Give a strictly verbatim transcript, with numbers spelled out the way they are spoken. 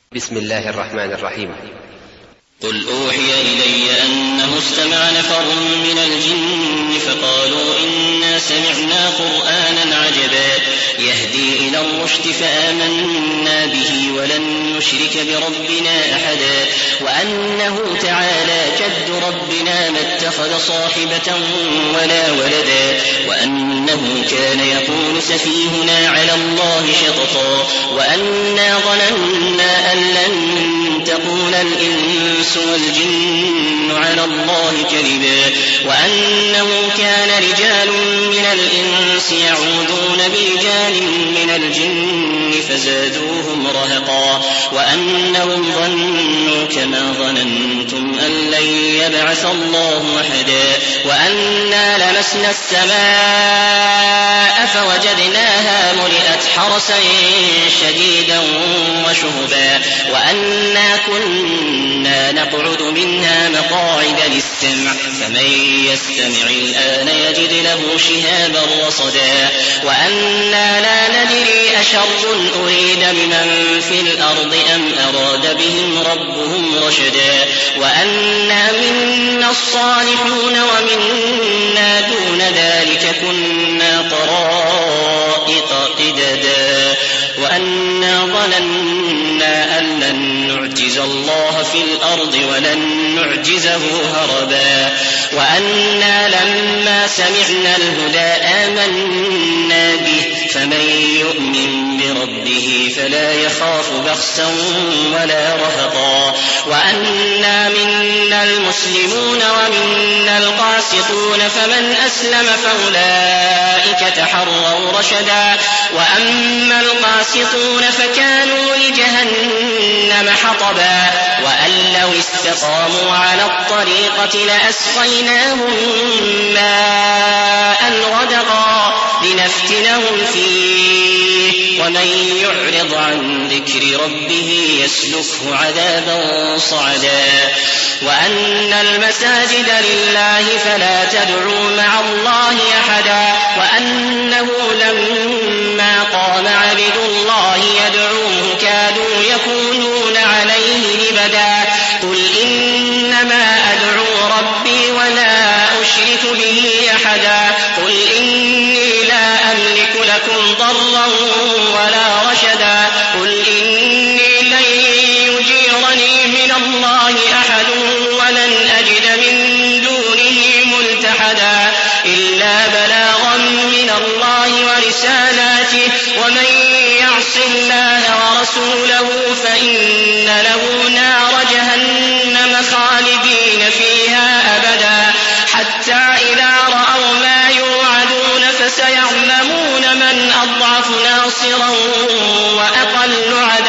بسم الله الرحمن الرحيم. قل أوحي إلي أنه استمع نفر من الجن فقالوا إنا سمعنا قرآنا عجبا يهدي إلى الرشد فآمنا به ولن نشرك بربنا أحدا وأنه تعالى جد ربنا ما اتخذ صاحبة ولا ولدا وأنه كان يقول سفيهنا على الله شططا وأنا ظننا أن لن تقول الإنس والجن على الله كذبا وأنه كان رجال من الإنس يعوذون برجال من الجن فزادوهم رهقا وأنهم ظنوا كما ظننتم أن لن يبعث الله أحدا وأنا لمسنا السماء فوجدناها ملئت حرسا شديدا وشهبا وأنا كنا نقعد منها مقاعد للسمع فمن يستمع الآن يجد له شهابا رصدا وأنا لا ندري أشر أريد بمن في الأرض أم أراد بهم ربهم رشدا وأنا منا الصالحون ومنا دون ذلك كنا طرائق قددا وأنا ظننا أن لن نعجز الله في الأرض ولن نعجزه هربا وأنا لما سمعنا الهدى آمنا به فمن يؤمن بربه فلا يخاف بخسا ولا رهقا وأنا منا المسلمون ومنا القاسطون فمن أسلم فأولئك تحروا رشدا وأما القاسطون فكانوا لجهنم حطبا وأن لو استقاموا على الطريقة لأسقيناهم ماء غدقا لنفتنهم فيه ومن يعرض عن ذكر ربه يسلكه عذابا صعدا وأن المساجد لله فلا تدعوا مع الله أحدا وأنه لما قام عبد الله يدعوه كادوا يكونون عليه لبدا قل إنما أدعو ربي ولا أشرك به أحدا قل إني لا أملك لكم ضرا ولا رشدا قل إني لن يجيرني من الله أحد ولن أجد من دونه ملتحدا إلا بلاغا من الله ورسالاته ومن يعص الله ورسوله فإن له نار جهنم خالدين فيها أبدا حتى إذا رأوا ما يوعدون فسيعلمون من أضعف ناصرا وأقل عددا